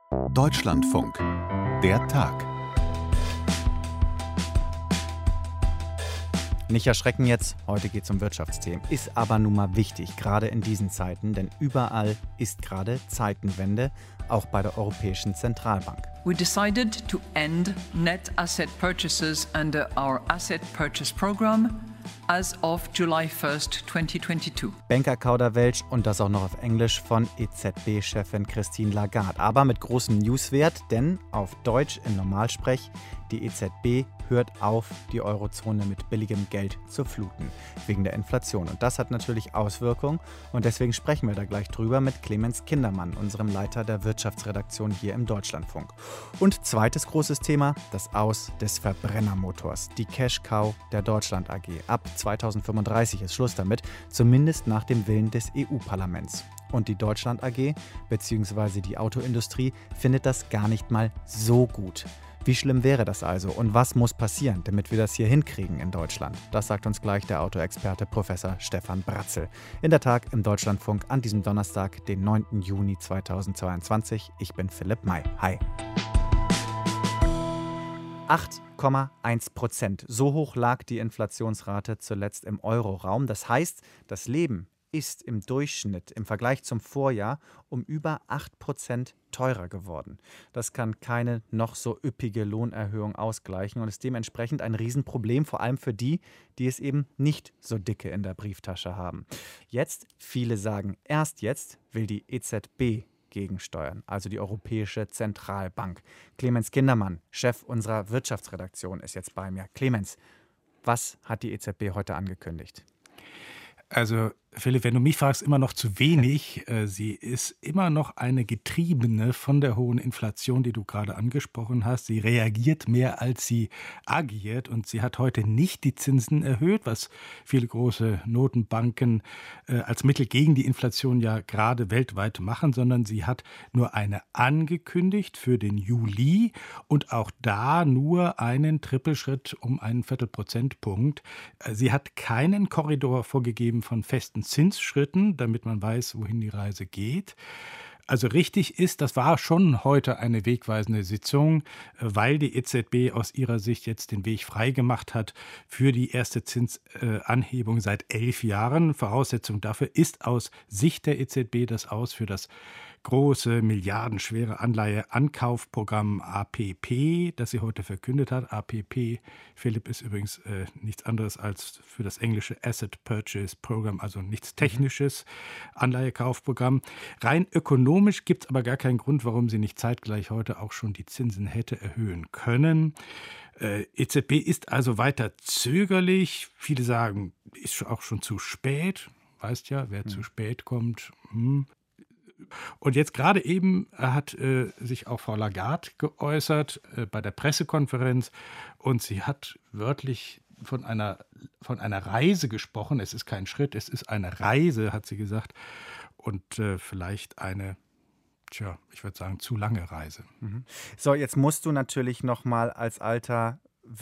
Deutschlandfunk. Der Tag. Nicht erschrecken jetzt, heute geht es um Wirtschaftsthemen. Ist aber nun mal wichtig, gerade in diesen Zeiten, denn überall ist gerade Zeitenwende, auch bei der Europäischen Zentralbank. We decided to end net asset purchases under our asset purchase program as of July 1st, 2022. Bankerkauderwelsch und das auch noch auf Englisch von EZB-Chefin Christine Lagarde. Aber mit großem Newswert, denn auf Deutsch im Normalsprech, die EZB hört auf, die Eurozone mit billigem Geld zu fluten, wegen der Inflation. Und das hat natürlich Auswirkungen und deswegen sprechen wir da gleich drüber mit Clemens Kindermann, unserem Leiter der Wirtschaftsredaktion hier im Deutschlandfunk. Und zweites großes Thema, das Aus des Verbrennermotors, die Cash-Cow der Deutschland AG. Ab 2035 ist Schluss damit, zumindest nach dem Willen des EU-Parlaments. Und die Deutschland AG bzw. die Autoindustrie findet das gar nicht mal so gut. Wie schlimm wäre das also und was muss passieren, damit wir das hier hinkriegen in Deutschland? Das sagt uns gleich der Autoexperte Professor Stefan Bratzel. In der Tag im Deutschlandfunk an diesem Donnerstag, den 9. Juni 2022. Ich bin Philipp May. Hi. 8,1%. So hoch lag die Inflationsrate zuletzt im Euroraum. Das heißt, das Leben ist im Durchschnitt im Vergleich zum Vorjahr um über 8% teurer geworden. Das kann keine noch so üppige Lohnerhöhung ausgleichen und ist dementsprechend ein Riesenproblem, vor allem für die, die es eben nicht so dicke in der Brieftasche haben. Jetzt, viele sagen, erst jetzt will die EZB gegensteuern, also die Europäische Zentralbank. Clemens Kindermann, Chef unserer Wirtschaftsredaktion, ist jetzt bei mir. Clemens, was hat die EZB heute angekündigt? Also Philipp, wenn du mich fragst, immer noch zu wenig. Sie ist immer noch eine Getriebene von der hohen Inflation, die du gerade angesprochen hast. Sie reagiert mehr, als sie agiert. Und sie hat heute nicht die Zinsen erhöht, was viele große Notenbanken als Mittel gegen die Inflation ja gerade weltweit machen, sondern sie hat nur eine angekündigt für den Juli und auch da nur einen Trippelschritt um einen Viertelprozentpunkt. Sie hat keinen Korridor vorgegeben von festen Zinsschritten, damit man weiß, wohin die Reise geht. Also richtig ist, das war schon heute eine wegweisende Sitzung, weil die EZB aus ihrer Sicht jetzt den Weg freigemacht hat für die erste Zinsanhebung seit 11 Jahren. Voraussetzung dafür ist aus Sicht der EZB das Aus für das große, milliardenschwere Anleiheankaufprogramm APP, das sie heute verkündet hat. APP, Philipp, ist übrigens nichts anderes als für das englische Asset Purchase Program, also nichts Technisches, Anleihekaufprogramm. Rein ökonomisch gibt es aber gar keinen Grund, warum sie nicht zeitgleich heute auch schon die Zinsen hätte erhöhen können. EZB ist also weiter zögerlich. Viele sagen, ist auch schon zu spät. Weißt ja, wer zu spät kommt. Und jetzt gerade eben hat sich auch Frau Lagarde geäußert bei der Pressekonferenz und sie hat wörtlich von einer Reise gesprochen. Es ist kein Schritt, es ist eine Reise, hat sie gesagt. Und vielleicht eine, ich würde sagen, zu lange Reise. So, jetzt musst du natürlich nochmal als alter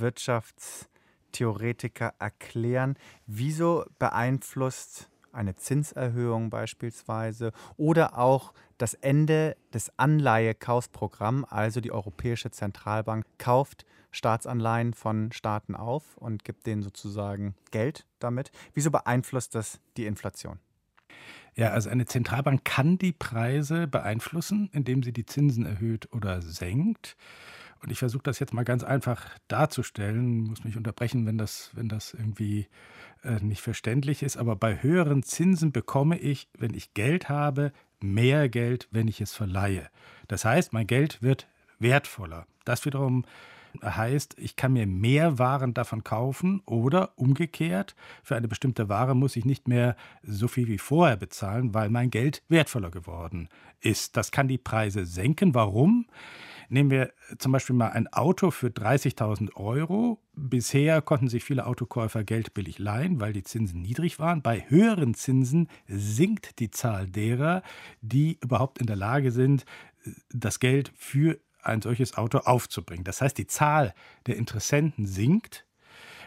Wirtschaftstheoretiker erklären, wieso beeinflusst eine Zinserhöhung beispielsweise oder auch das Ende des Anleihekaufprogramms, also die Europäische Zentralbank kauft Staatsanleihen von Staaten auf und gibt denen sozusagen Geld damit. Wieso beeinflusst das die Inflation? Ja, also eine Zentralbank kann die Preise beeinflussen, indem sie die Zinsen erhöht oder senkt. Und ich versuche das jetzt mal ganz einfach darzustellen, muss mich unterbrechen, wenn das irgendwie nicht verständlich ist. Aber bei höheren Zinsen bekomme ich, wenn ich Geld habe, mehr Geld, wenn ich es verleihe. Das heißt, mein Geld wird wertvoller. Das wiederum heißt, ich kann mir mehr Waren davon kaufen oder umgekehrt, für eine bestimmte Ware muss ich nicht mehr so viel wie vorher bezahlen, weil mein Geld wertvoller geworden ist. Das kann die Preise senken. Warum? Nehmen wir zum Beispiel mal ein Auto für 30.000 Euro. Bisher konnten sich viele Autokäufer Geld billig leihen, weil die Zinsen niedrig waren. Bei höheren Zinsen sinkt die Zahl derer, die überhaupt in der Lage sind, das Geld für ein solches Auto aufzubringen. Das heißt, die Zahl der Interessenten sinkt.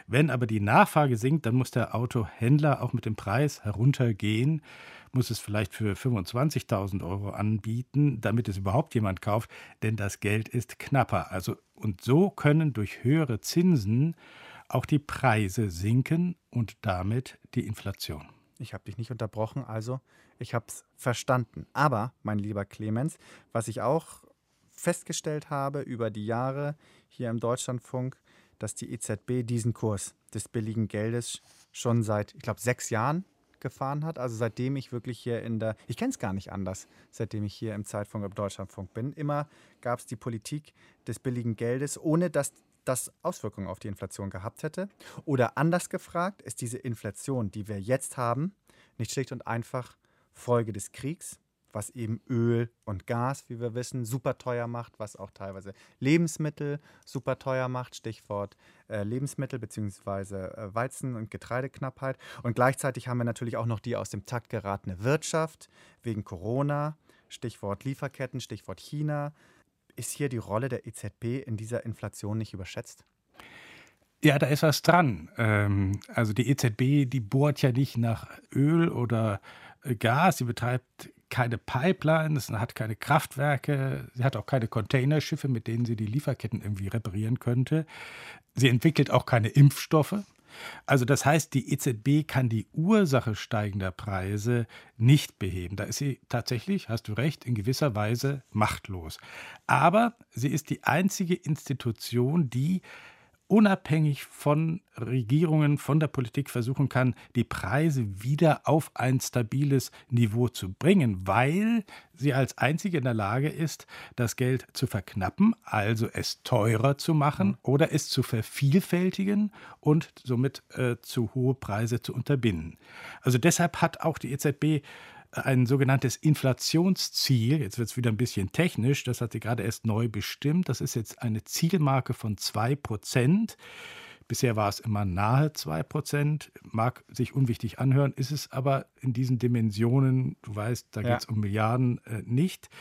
Wenn aber die Nachfrage sinkt, dann muss der Autohändler auch mit dem Preis heruntergehen, muss es vielleicht für 25.000 Euro anbieten, damit es überhaupt jemand kauft, denn das Geld ist knapper. Also, und so können durch höhere Zinsen auch die Preise sinken und damit die Inflation. Ich habe dich nicht unterbrochen, also ich habe es verstanden. Aber, mein lieber Clemens, was ich auch festgestellt habe über die Jahre hier im Deutschlandfunk, dass die EZB diesen Kurs des billigen Geldes schon seit, ich glaube, 6 Jahren gefahren hat. Also seitdem ich wirklich hier ich kenne es gar nicht anders, seitdem ich hier im Zeitfunk im Deutschlandfunk bin. Immer gab es die Politik des billigen Geldes, ohne dass das Auswirkungen auf die Inflation gehabt hätte. Oder anders gefragt, ist diese Inflation, die wir jetzt haben, nicht schlicht und einfach Folge des Kriegs, was eben Öl und Gas, wie wir wissen, super teuer macht, was auch teilweise Lebensmittel super teuer macht, Stichwort Lebensmittel bzw. Weizen- und Getreideknappheit. Und gleichzeitig haben wir natürlich auch noch die aus dem Takt geratene Wirtschaft wegen Corona, Stichwort Lieferketten, Stichwort China. Ist hier die Rolle der EZB in dieser Inflation nicht überschätzt? Ja, da ist was dran. Also die EZB, die bohrt ja nicht nach Öl oder Gas, sie betreibt keine Pipelines, hat keine Kraftwerke, sie hat auch keine Containerschiffe, mit denen sie die Lieferketten irgendwie reparieren könnte. Sie entwickelt auch keine Impfstoffe. Also das heißt, die EZB kann die Ursache steigender Preise nicht beheben. Da ist sie tatsächlich, hast du recht, in gewisser Weise machtlos. Aber sie ist die einzige Institution, die unabhängig von Regierungen, von der Politik versuchen kann, die Preise wieder auf ein stabiles Niveau zu bringen, weil sie als einzige in der Lage ist, das Geld zu verknappen, also es teurer zu machen oder es zu vervielfältigen und somit zu hohe Preise zu unterbinden. Also deshalb hat auch die EZB ein sogenanntes Inflationsziel, jetzt wird es wieder ein bisschen technisch, das hat sie gerade erst neu bestimmt, das ist jetzt eine Zielmarke von 2%. Bisher war es immer nahe 2%, mag sich unwichtig anhören, ist es aber in diesen Dimensionen, du weißt, da geht es um Milliarden, nicht.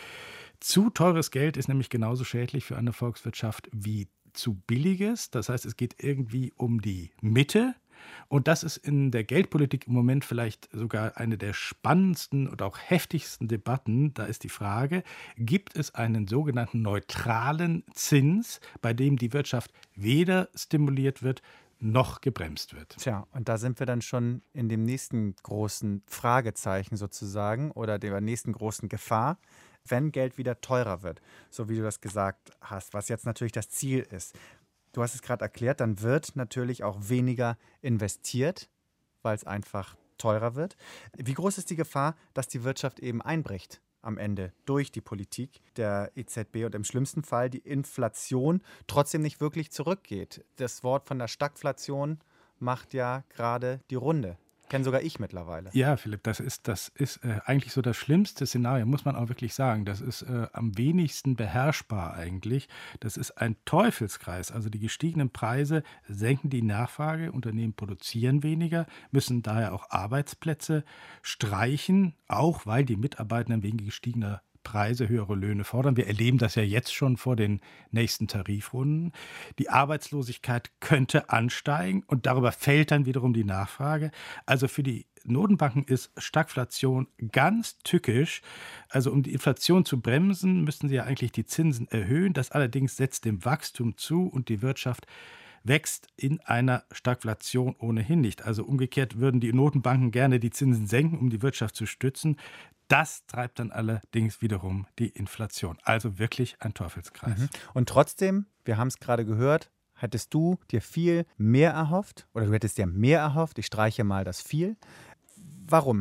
Zu teures Geld ist nämlich genauso schädlich für eine Volkswirtschaft wie zu billiges, das heißt, es geht irgendwie um die Mitte. Und das ist in der Geldpolitik im Moment vielleicht sogar eine der spannendsten und auch heftigsten Debatten. Da ist die Frage, gibt es einen sogenannten neutralen Zins, bei dem die Wirtschaft weder stimuliert wird, noch gebremst wird? Tja, und da sind wir dann schon in dem nächsten großen Fragezeichen sozusagen oder der nächsten großen Gefahr, wenn Geld wieder teurer wird, so wie du das gesagt hast, was jetzt natürlich das Ziel ist. Du hast es gerade erklärt, dann wird natürlich auch weniger investiert, weil es einfach teurer wird. Wie groß ist die Gefahr, dass die Wirtschaft eben einbricht am Ende durch die Politik der EZB und im schlimmsten Fall die Inflation trotzdem nicht wirklich zurückgeht? Das Wort von der Stagflation macht ja gerade die Runde. Kenne sogar ich mittlerweile. Ja, Philipp, das ist eigentlich so das schlimmste Szenario, muss man auch wirklich sagen. Das ist am wenigsten beherrschbar eigentlich. Das ist ein Teufelskreis. Also die gestiegenen Preise senken die Nachfrage, Unternehmen produzieren weniger, müssen daher auch Arbeitsplätze streichen, auch weil die Mitarbeitenden wegen gestiegener Preise höhere Löhne fordern. Wir erleben das ja jetzt schon vor den nächsten Tarifrunden. Die Arbeitslosigkeit könnte ansteigen und darüber fällt dann wiederum die Nachfrage. Also für die Notenbanken ist Stagflation ganz tückisch. Also um die Inflation zu bremsen, müssten sie ja eigentlich die Zinsen erhöhen. Das allerdings setzt dem Wachstum zu und die Wirtschaft wächst in einer Stagflation ohnehin nicht. Also umgekehrt würden die Notenbanken gerne die Zinsen senken, um die Wirtschaft zu stützen. Das treibt dann allerdings wiederum die Inflation. Also wirklich ein Teufelskreis. Und trotzdem, wir haben es gerade gehört, hättest du dir viel mehr erhofft oder du hättest dir mehr erhofft, ich streiche mal das viel. Warum?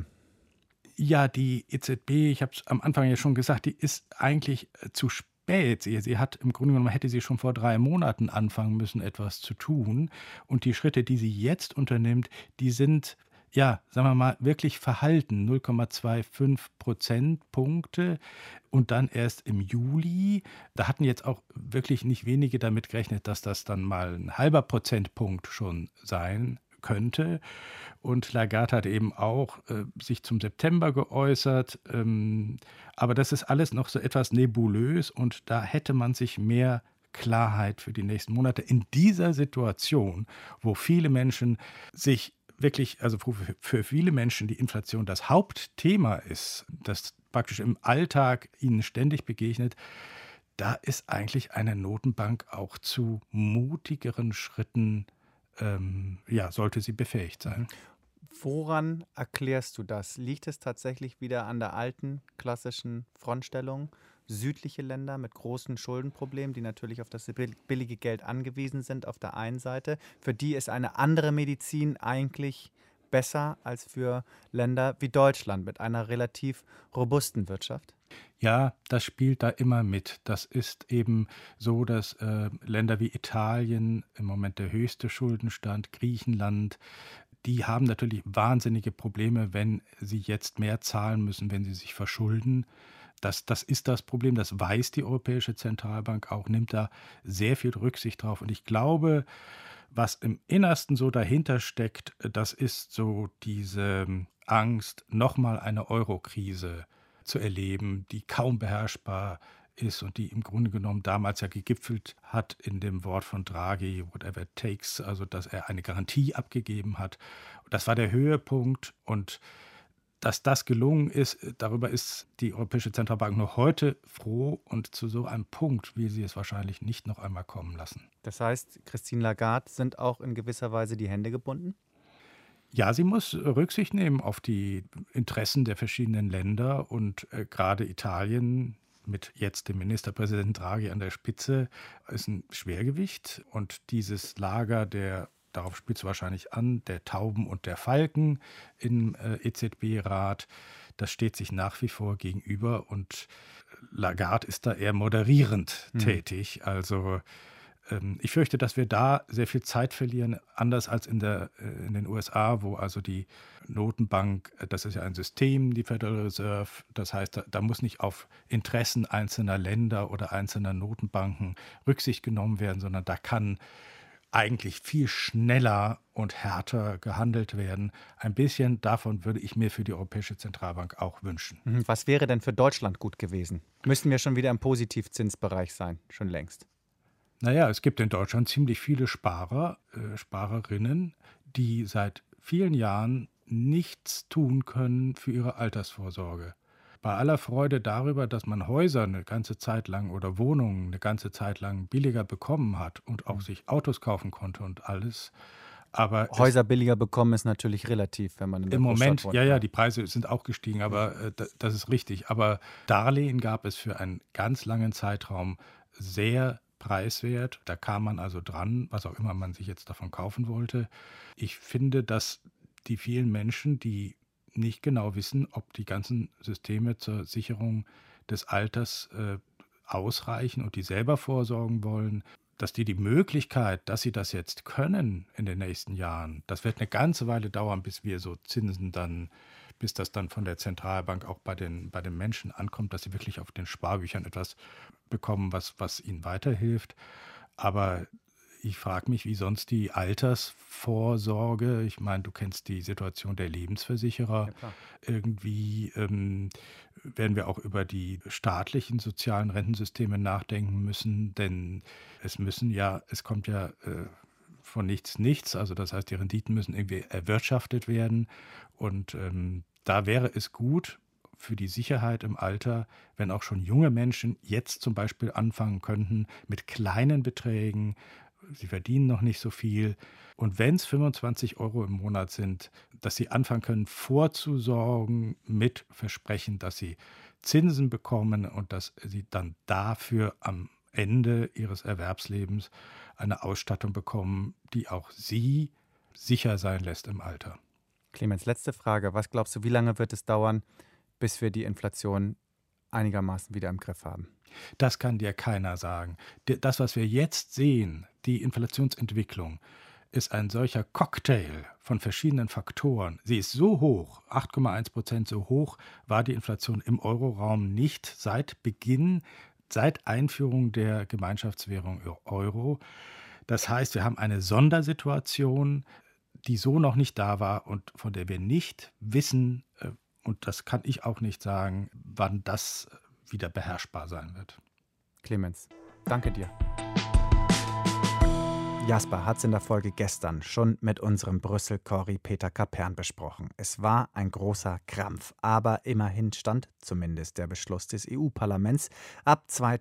Ja, die EZB, ich habe es am Anfang ja schon gesagt, die ist eigentlich zu spät. Sie hat im Grunde genommen, hätte sie schon vor 3 Monaten anfangen müssen, etwas zu tun. Und die Schritte, die sie jetzt unternimmt, die sind, ja, sagen wir mal, wirklich verhalten. 0,25 Prozentpunkte und dann erst im Juli. Da hatten jetzt auch wirklich nicht wenige damit gerechnet, dass das dann mal ein halber Prozentpunkt schon sein könnte. Und Lagarde hat eben auch sich zum September geäußert. Aber das ist alles noch so etwas nebulös und da hätte man sich mehr Klarheit für die nächsten Monate in dieser Situation, wo viele Menschen sich wirklich, also für viele Menschen die Inflation das Hauptthema ist, das praktisch im Alltag ihnen ständig begegnet, da ist eigentlich eine Notenbank auch zu mutigeren Schritten, sollte sie befähigt sein. Woran erklärst du das? Liegt es tatsächlich wieder an der alten klassischen Frontstellung? Südliche Länder mit großen Schuldenproblemen, die natürlich auf das billige Geld angewiesen sind, auf der einen Seite. Für die ist eine andere Medizin eigentlich besser als für Länder wie Deutschland mit einer relativ robusten Wirtschaft? Ja, das spielt da immer mit. Das ist eben so, dass Länder wie Italien im Moment der höchste Schuldenstand, Griechenland, die haben natürlich wahnsinnige Probleme, wenn sie jetzt mehr zahlen müssen, wenn sie sich verschulden. Das ist das Problem, das weiß die Europäische Zentralbank auch, nimmt da sehr viel Rücksicht drauf. Und ich glaube, was im Innersten so dahinter steckt, das ist so diese Angst, nochmal eine Euro-Krise zu erleben, die kaum beherrschbar ist und die im Grunde genommen damals ja gegipfelt hat in dem Wort von Draghi, whatever it takes, also dass er eine Garantie abgegeben hat. Das war der Höhepunkt, und dass das gelungen ist, darüber ist die Europäische Zentralbank noch heute froh, und zu so einem Punkt will sie es wahrscheinlich nicht noch einmal kommen lassen. Das heißt, Christine Lagarde sind auch in gewisser Weise die Hände gebunden? Ja, sie muss Rücksicht nehmen auf die Interessen der verschiedenen Länder, und gerade Italien mit jetzt dem Ministerpräsidenten Draghi an der Spitze ist ein Schwergewicht, und dieses Lager darauf spielt es wahrscheinlich an, der Tauben und der Falken im EZB-Rat, das steht sich nach wie vor gegenüber, und Lagarde ist da eher moderierend tätig. Also ich fürchte, dass wir da sehr viel Zeit verlieren, anders als in den USA, wo also die Notenbank, das ist ja ein System, die Federal Reserve, das heißt, da muss nicht auf Interessen einzelner Länder oder einzelner Notenbanken Rücksicht genommen werden, sondern da kann eigentlich viel schneller und härter gehandelt werden. Ein bisschen davon würde ich mir für die Europäische Zentralbank auch wünschen. Was wäre denn für Deutschland gut gewesen? Müssten wir schon wieder im Positivzinsbereich sein, schon längst? Naja, es gibt in Deutschland ziemlich viele Sparer, Sparerinnen, die seit vielen Jahren nichts tun können für ihre Altersvorsorge. Bei aller Freude darüber, dass man Häuser eine ganze Zeit lang oder Wohnungen eine ganze Zeit lang billiger bekommen hat und auch sich Autos kaufen konnte und alles. Aber Häuser billiger bekommen ist natürlich relativ, wenn man in der im Moment, wohnt. ja, die Preise sind auch gestiegen, aber das ist richtig. Aber Darlehen gab es für einen ganz langen Zeitraum sehr preiswert. Da kam man also dran, was auch immer man sich jetzt davon kaufen wollte. Ich finde, dass die vielen Menschen, die nicht genau wissen, ob die ganzen Systeme zur Sicherung des Alters ausreichen und die selber vorsorgen wollen, dass die Möglichkeit, dass sie das jetzt können in den nächsten Jahren, das wird eine ganze Weile dauern, bis wir so Zinsen dann, bis das dann von der Zentralbank auch bei den Menschen ankommt, dass sie wirklich auf den Sparbüchern etwas bekommen, was ihnen weiterhilft. Aber ich frage mich, wie sonst die Altersvorsorge, ich meine, du kennst die Situation der Lebensversicherer, ja, irgendwie werden wir auch über die staatlichen sozialen Rentensysteme nachdenken müssen, denn es kommt ja von nichts, also das heißt, die Renditen müssen irgendwie erwirtschaftet werden, und da wäre es gut für die Sicherheit im Alter, wenn auch schon junge Menschen jetzt zum Beispiel anfangen könnten mit kleinen Beträgen. Sie verdienen noch nicht so viel. Und wenn es 25 € im Monat sind, dass sie anfangen können, vorzusorgen mit Versprechen, dass sie Zinsen bekommen und dass sie dann dafür am Ende ihres Erwerbslebens eine Ausstattung bekommen, die auch sie sicher sein lässt im Alter. Clemens, letzte Frage. Was glaubst du, wie lange wird es dauern, bis wir die Inflation einigermaßen wieder im Griff haben? Das kann dir keiner sagen. Das, was wir jetzt sehen, die Inflationsentwicklung, ist ein solcher Cocktail von verschiedenen Faktoren. Sie ist so hoch, 8,1%, so hoch war die Inflation im Euroraum nicht seit Einführung der Gemeinschaftswährung Euro. Das heißt, wir haben eine Sondersituation, die so noch nicht da war und von der wir nicht wissen, und das kann ich auch nicht sagen, wann das wieder beherrschbar sein wird. Clemens, danke dir. Jasper hat es in der Folge gestern schon mit unserem Brüssel-Corry Peter Kapern besprochen. Es war ein großer Krampf, aber immerhin stand zumindest der Beschluss des EU-Parlaments. Ab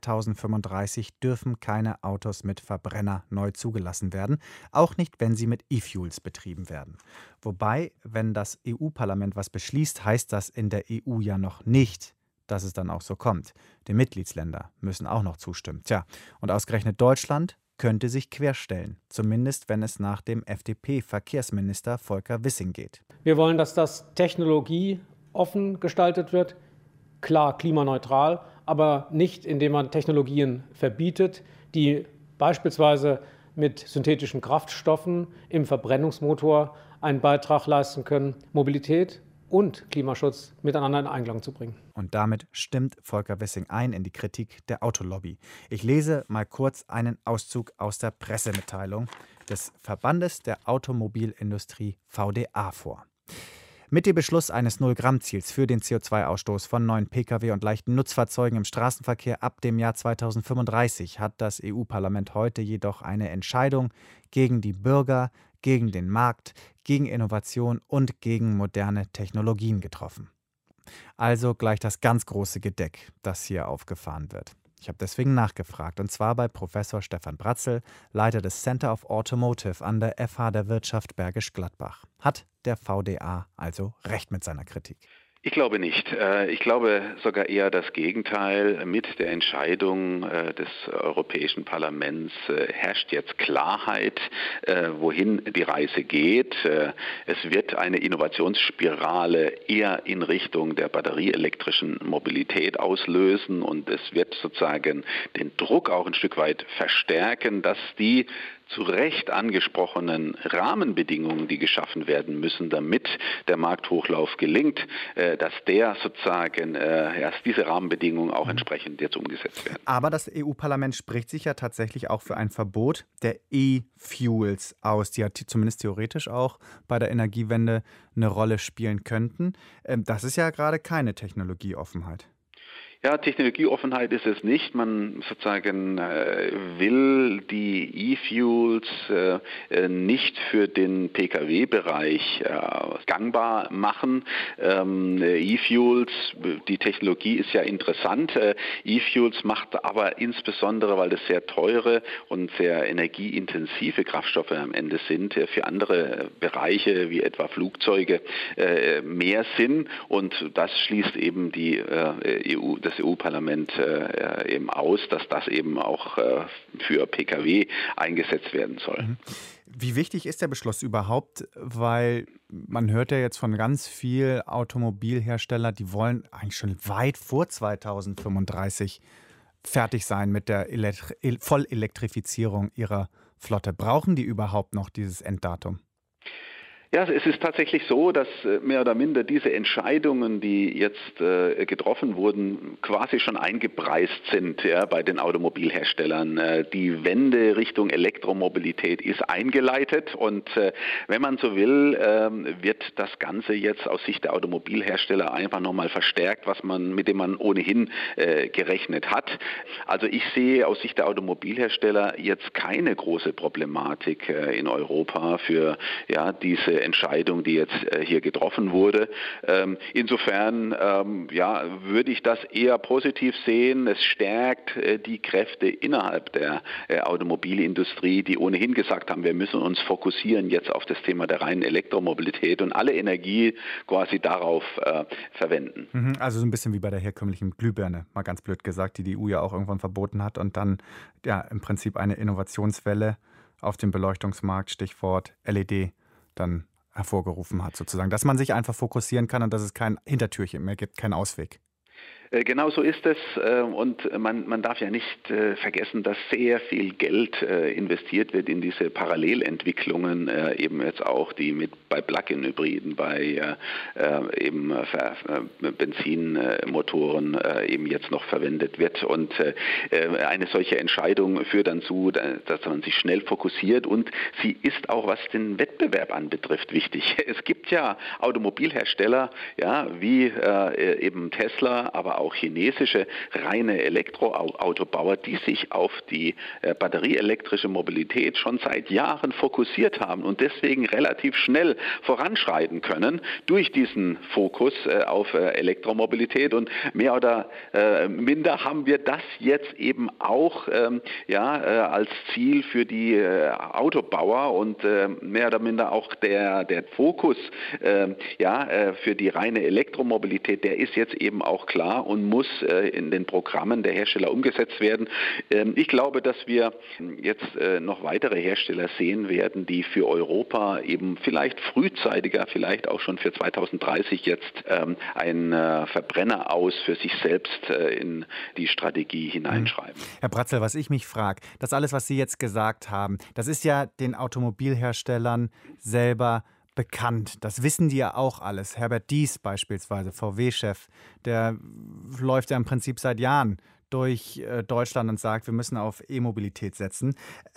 2035 dürfen keine Autos mit Verbrenner neu zugelassen werden, auch nicht, wenn sie mit E-Fuels betrieben werden. Wobei, wenn das EU-Parlament was beschließt, heißt das in der EU ja noch nicht, dass es dann auch so kommt. Die Mitgliedsländer müssen auch noch zustimmen. Tja, und ausgerechnet Deutschland könnte sich querstellen, zumindest wenn es nach dem FDP-Verkehrsminister Volker Wissing geht. Wir wollen, dass das technologieoffen gestaltet wird, klar klimaneutral, aber nicht, indem man Technologien verbietet, die beispielsweise mit synthetischen Kraftstoffen im Verbrennungsmotor einen Beitrag leisten können, Mobilität und Klimaschutz miteinander in Einklang zu bringen. Und damit stimmt Volker Wissing ein in die Kritik der Autolobby. Ich lese mal kurz einen Auszug aus der Pressemitteilung des Verbandes der Automobilindustrie VDA vor. Mit dem Beschluss eines Null-Gramm-Ziels für den CO2-Ausstoß von neuen Pkw und leichten Nutzfahrzeugen im Straßenverkehr ab dem Jahr 2035 hat das EU-Parlament heute jedoch eine Entscheidung gegen die Bürger, gegen den Markt, gegen Innovation und gegen moderne Technologien getroffen. Also gleich das ganz große Gedeck, das hier aufgefahren wird. Ich habe deswegen nachgefragt, und zwar bei Professor Stefan Bratzel, Leiter des Center of Automotive an der FH der Wirtschaft Bergisch Gladbach. Hat der VDA also recht mit seiner Kritik? Ich glaube nicht. Ich glaube sogar eher das Gegenteil. Mit der Entscheidung des Europäischen Parlaments herrscht jetzt Klarheit, wohin die Reise geht. Es wird eine Innovationsspirale eher in Richtung der batterieelektrischen Mobilität auslösen und es wird sozusagen den Druck auch ein Stück weit verstärken, dass die zu Recht angesprochenen Rahmenbedingungen, die geschaffen werden müssen, damit der Markthochlauf gelingt, dass diese Rahmenbedingungen auch entsprechend jetzt umgesetzt werden. Aber das EU-Parlament spricht sich ja tatsächlich auch für ein Verbot der E-Fuels aus, die ja zumindest theoretisch auch bei der Energiewende eine Rolle spielen könnten. Das ist ja gerade keine Technologieoffenheit. Ja, Technologieoffenheit ist es nicht. Man sozusagen will die E-Fuels nicht für den Pkw-Bereich gangbar machen. E-Fuels, die Technologie ist ja interessant. E-Fuels macht aber insbesondere, weil das sehr teure und sehr energieintensive Kraftstoffe am Ende sind, für andere Bereiche wie etwa Flugzeuge mehr Sinn. Und das schließt eben das EU-Parlament eben aus, dass das eben auch für Pkw eingesetzt werden soll. Wie wichtig ist der Beschluss überhaupt? Weil man hört ja jetzt von ganz vielen Automobilherstellern, die wollen eigentlich schon weit vor 2035 fertig sein mit der Vollelektrifizierung ihrer Flotte. Brauchen die überhaupt noch dieses Enddatum? Ja, es ist tatsächlich so, dass mehr oder minder diese Entscheidungen, die jetzt getroffen wurden, quasi schon eingepreist sind bei den Automobilherstellern. Die Wende Richtung Elektromobilität ist eingeleitet und wenn man so will, wird das Ganze jetzt aus Sicht der Automobilhersteller einfach nochmal verstärkt, mit dem man ohnehin gerechnet hat. Also ich sehe aus Sicht der Automobilhersteller jetzt keine große Problematik in Europa für diese Entscheidung, die jetzt hier getroffen wurde. Insofern würde ich das eher positiv sehen. Es stärkt die Kräfte innerhalb der Automobilindustrie, die ohnehin gesagt haben, wir müssen uns fokussieren jetzt auf das Thema der reinen Elektromobilität und alle Energie quasi darauf verwenden. Also so ein bisschen wie bei der herkömmlichen Glühbirne, mal ganz blöd gesagt, die die EU ja auch irgendwann verboten hat und dann im Prinzip eine Innovationswelle auf dem Beleuchtungsmarkt, Stichwort LED, dann hervorgerufen hat sozusagen, dass man sich einfach fokussieren kann und dass es kein Hintertürchen mehr gibt, keinen Ausweg. Genau so ist es und man darf ja nicht vergessen, dass sehr viel Geld investiert wird in diese Parallelentwicklungen, eben jetzt auch die bei Plug-in-Hybriden, bei eben Benzinmotoren eben jetzt noch verwendet wird und eine solche Entscheidung führt dann zu, dass man sich schnell fokussiert und sie ist auch, was den Wettbewerb anbetrifft, wichtig. Es gibt ja Automobilhersteller, wie eben Tesla, aber auch chinesische reine Elektroautobauer, die sich auf die batterieelektrische Mobilität schon seit Jahren fokussiert haben und deswegen relativ schnell voranschreiten können durch diesen Fokus auf Elektromobilität. Und mehr oder minder haben wir das jetzt eben auch als Ziel für die Autobauer und mehr oder minder auch der Fokus für die reine Elektromobilität, der ist jetzt eben auch klar und muss in den Programmen der Hersteller umgesetzt werden. Ich glaube, dass wir jetzt noch weitere Hersteller sehen werden, die für Europa eben vielleicht frühzeitiger, vielleicht auch schon für 2030 jetzt ein Verbrenner aus für sich selbst in die Strategie hineinschreiben. Herr Bratzel, was ich mich frage, das alles, was Sie jetzt gesagt haben, das ist ja den Automobilherstellern selber bekannt. Das wissen die ja auch alles. Herbert Diess beispielsweise, VW-Chef, der läuft ja im Prinzip seit Jahren durch Deutschland und sagt, wir müssen auf E-Mobilität setzen.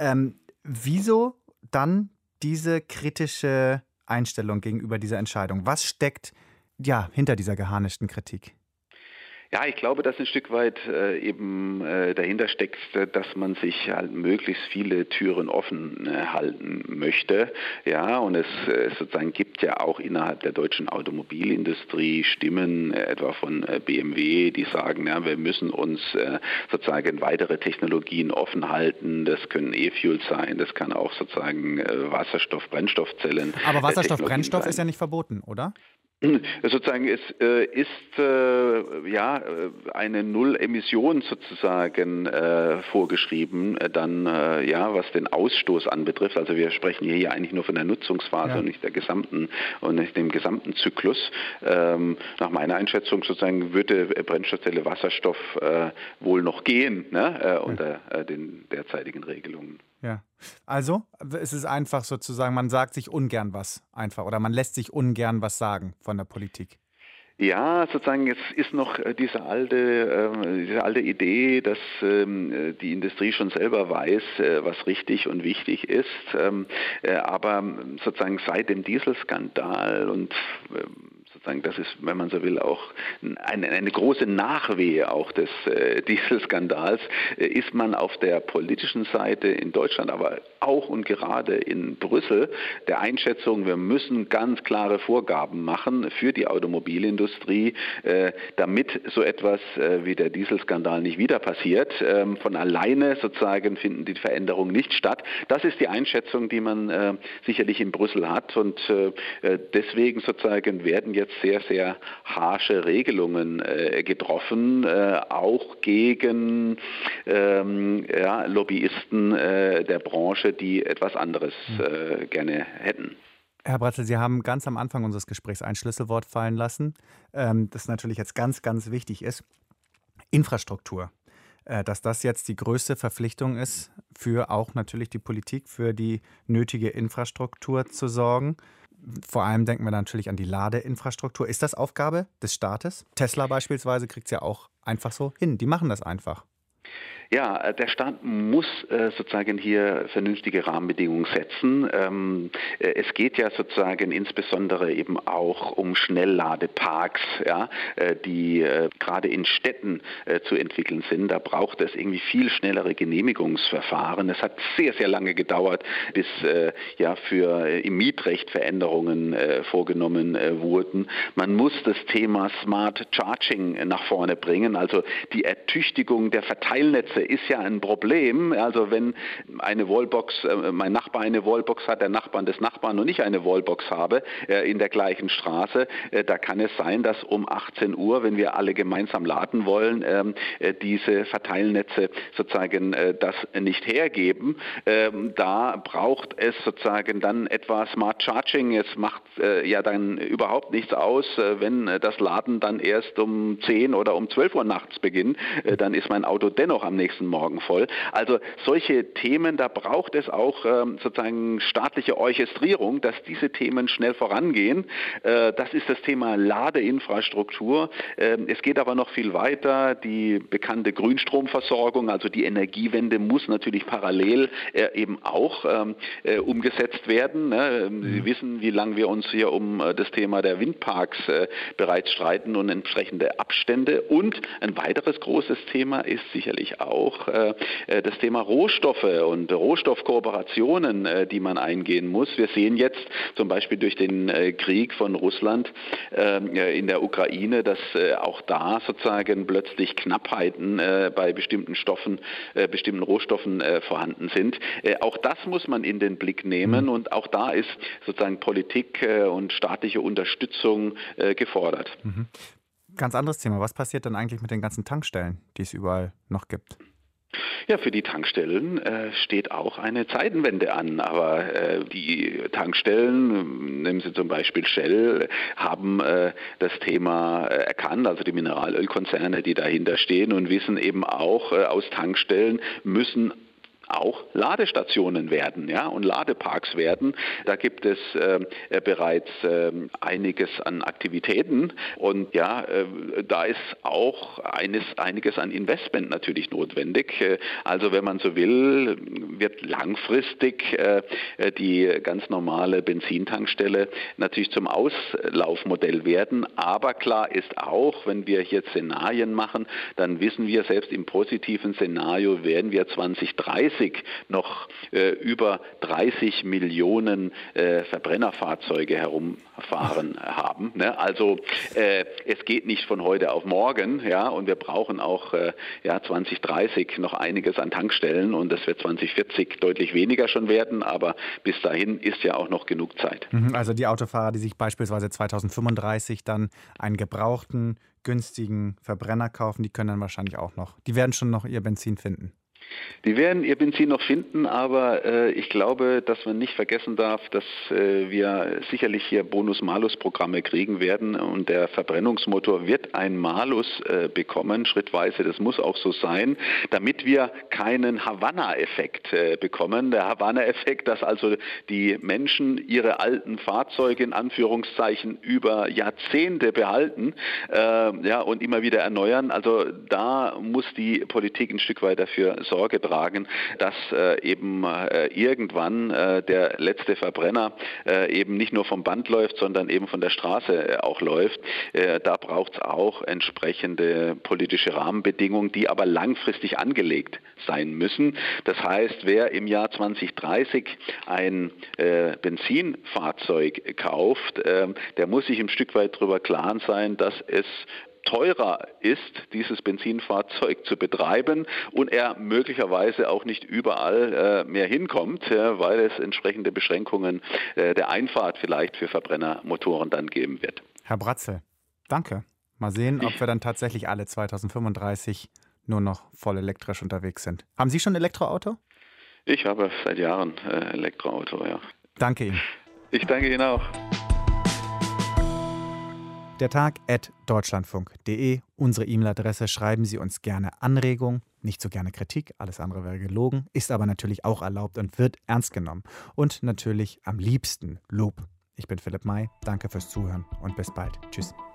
Wieso dann diese kritische Einstellung gegenüber dieser Entscheidung? Was steckt hinter dieser geharnischten Kritik? Ja, ich glaube, dass ein Stück weit dahinter steckt, dass man sich halt möglichst viele Türen offen halten möchte. Ja, und es sozusagen gibt ja auch innerhalb der deutschen Automobilindustrie Stimmen, etwa von BMW, die sagen, ja, wir müssen uns sozusagen weitere Technologien offen halten. Das können E-Fuels sein, das kann auch sozusagen Wasserstoff, Brennstoffzellen. Aber Wasserstoff, Brennstoff ist ja nicht verboten, oder? Sozusagen, es ist eine Null-Emission sozusagen vorgeschrieben, dann was den Ausstoß anbetrifft. Also wir sprechen hier eigentlich nur von der Nutzungsphase und nicht dem gesamten Zyklus. Nach meiner Einschätzung sozusagen würde Brennstoffzelle Wasserstoff wohl noch gehen, unter den derzeitigen Regelungen. Ja, also es ist einfach sozusagen, man sagt sich ungern was einfach oder man lässt sich ungern was sagen von der Politik. Ja, sozusagen, es ist noch diese alte Idee, dass die Industrie schon selber weiß, was richtig und wichtig ist. Aber sozusagen seit dem Dieselskandal und sozusagen, das ist, wenn man so will, auch eine große Nachwehe auch des Dieselskandals, ist man auf der politischen Seite in Deutschland, aber auch und gerade in Brüssel der Einschätzung, wir müssen ganz klare Vorgaben machen für die Automobilindustrie, damit so etwas wie der Dieselskandal nicht wieder passiert. Von alleine sozusagen finden die Veränderungen nicht statt. Das ist die Einschätzung, die man sicherlich in Brüssel hat und deswegen sozusagen werden jetzt sehr, sehr harsche Regelungen getroffen, auch gegen Lobbyisten der Branche, die etwas anderes gerne hätten. Herr Bratzel, Sie haben ganz am Anfang unseres Gesprächs ein Schlüsselwort fallen lassen, das natürlich jetzt ganz, ganz wichtig ist. Infrastruktur. Dass das jetzt die größte Verpflichtung ist, für auch natürlich die Politik, für die nötige Infrastruktur zu sorgen. Vor allem denken wir natürlich an die Ladeinfrastruktur. Ist das Aufgabe des Staates? Tesla beispielsweise kriegt es ja auch einfach so hin. Die machen das einfach. Ja, der Staat muss sozusagen hier vernünftige Rahmenbedingungen setzen. Es geht ja sozusagen insbesondere eben auch um Schnellladeparks, die gerade in Städten zu entwickeln sind. Da braucht es irgendwie viel schnellere Genehmigungsverfahren. Es hat sehr, sehr lange gedauert, bis im Mietrecht Veränderungen vorgenommen wurden. Man muss das Thema Smart Charging nach vorne bringen, also die Ertüchtigung der Verteilnetze ist ja ein Problem. Also wenn mein Nachbar eine Wallbox hat, der Nachbarn des Nachbarn und ich eine Wallbox habe in der gleichen Straße, da kann es sein, dass um 18 Uhr, wenn wir alle gemeinsam laden wollen, diese Verteilnetze sozusagen das nicht hergeben. Da braucht es sozusagen dann etwa Smart Charging. Es macht dann überhaupt nichts aus, wenn das Laden dann erst um 10 oder um 12 Uhr nachts beginnt, dann ist mein Auto dennoch am nächsten nächsten Morgen voll. Also solche Themen, da braucht es auch sozusagen staatliche Orchestrierung, dass diese Themen schnell vorangehen. Das ist das Thema Ladeinfrastruktur. Es geht aber noch viel weiter. Die bekannte Grünstromversorgung, also die Energiewende, muss natürlich parallel eben auch umgesetzt werden. Sie wissen, wie lange wir uns hier um das Thema der Windparks bereits streiten und entsprechende Abstände. Und ein weiteres großes Thema ist sicherlich auch das Thema Rohstoffe und Rohstoffkooperationen, die man eingehen muss. Wir sehen jetzt zum Beispiel durch den Krieg von Russland in der Ukraine, dass auch da sozusagen plötzlich Knappheiten bei bestimmten Stoffen, bestimmten Rohstoffen vorhanden sind. Auch das muss man in den Blick nehmen und auch da ist sozusagen Politik und staatliche Unterstützung gefordert. Ganz anderes Thema. Was passiert denn eigentlich mit den ganzen Tankstellen, die es überall noch gibt? Ja, für die Tankstellen steht auch eine Zeitenwende an, aber die Tankstellen, nehmen Sie zum Beispiel Shell, haben das Thema erkannt, also die Mineralölkonzerne, die dahinter stehen und wissen eben auch, aus Tankstellen müssen auch Ladestationen werden, ja, und Ladeparks werden. Da gibt es bereits einiges an Aktivitäten und ja, da ist auch einiges an Investment natürlich notwendig. Also wenn man so will, wird langfristig die ganz normale Benzintankstelle natürlich zum Auslaufmodell werden. Aber klar ist auch, wenn wir hier Szenarien machen, dann wissen wir, selbst im positiven Szenario werden wir 2030 noch über 30 Millionen Verbrennerfahrzeuge herumfahren haben. Ne? Also es geht nicht von heute auf morgen, ja, und wir brauchen auch 2030 noch einiges an Tankstellen und das wird 2040 deutlich weniger schon werden, aber bis dahin ist ja auch noch genug Zeit. Also die Autofahrer, die sich beispielsweise 2035 dann einen gebrauchten, günstigen Verbrenner kaufen, die können dann wahrscheinlich auch noch, die werden schon noch ihr Benzin finden. Die werden ihr Benzin noch finden, aber ich glaube, dass man nicht vergessen darf, dass wir sicherlich hier Bonus-Malus-Programme kriegen werden und der Verbrennungsmotor wird ein Malus bekommen, schrittweise, das muss auch so sein, damit wir keinen Havanna-Effekt bekommen. Der Havanna-Effekt, dass also die Menschen ihre alten Fahrzeuge in Anführungszeichen über Jahrzehnte behalten und immer wieder erneuern. Also da muss die Politik ein Stück weit dafür Sorge tragen, dass eben irgendwann der letzte Verbrenner eben nicht nur vom Band läuft, sondern eben von der Straße auch läuft. Da braucht es auch entsprechende politische Rahmenbedingungen, die aber langfristig angelegt sein müssen. Das heißt, wer im Jahr 2030 ein Benzinfahrzeug kauft, der muss sich ein Stück weit darüber klar sein, dass es teurer ist, dieses Benzinfahrzeug zu betreiben und er möglicherweise auch nicht überall mehr hinkommt, weil es entsprechende Beschränkungen der Einfahrt vielleicht für Verbrennermotoren dann geben wird. Herr Bratzel, danke. Mal sehen, ob wir dann tatsächlich alle 2035 nur noch voll elektrisch unterwegs sind. Haben Sie schon ein Elektroauto? Ich habe seit Jahren Elektroauto, ja. Danke Ihnen. Ich danke Ihnen auch. dertag@deutschlandfunk.de, unsere E-Mail-Adresse. Schreiben Sie uns gerne Anregungen, nicht so gerne Kritik, alles andere wäre gelogen, ist aber natürlich auch erlaubt und wird ernst genommen. Und natürlich am liebsten Lob. Ich bin Philipp May, danke fürs Zuhören und bis bald. Tschüss.